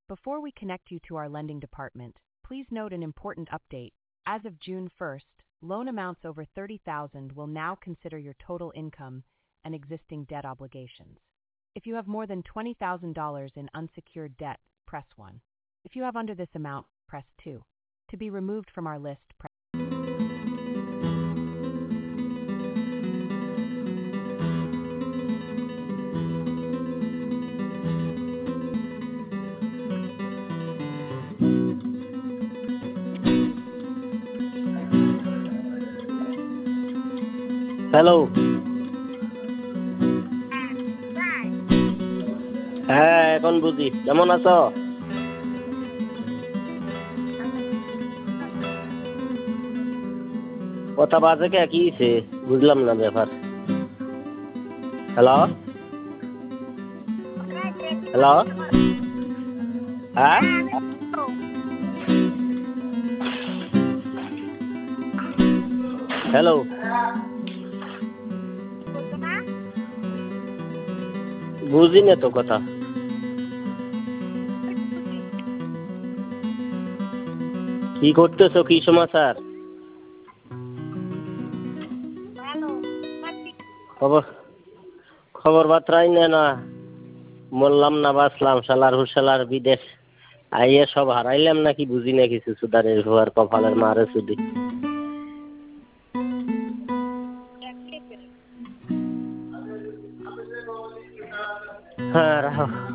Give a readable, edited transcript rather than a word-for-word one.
Before we connect you to our lending department, please note an important update. As of June 1st, loan amounts over $30,000 will now consider your total income and existing debt obligations. If you have more than $20,000 in unsecured debt, press 1. If you have under this amount, press 2. To be removed from our list, press hello. হ্যাঁ, এখন বুঝি। কেমন আছো? কথা বাজে কে, কি হয়েছে? বুঝলাম না ব্যাপার। হ্যালো হ্যালো, হ্যাঁ হ্যালো, বুঝি না তো কথা। কি করতেছো? কি সমাচার? খবর খবর বার্তাই নেই না। মরলাম না বাঁচলাম, শালার হুশালার বিদেশ আইয়ে সব হারাইলাম নাকি বুঝি না কিছু। সুদানের হওয়ার কপালের মারে সুদি। হ্যাঁ রাখো।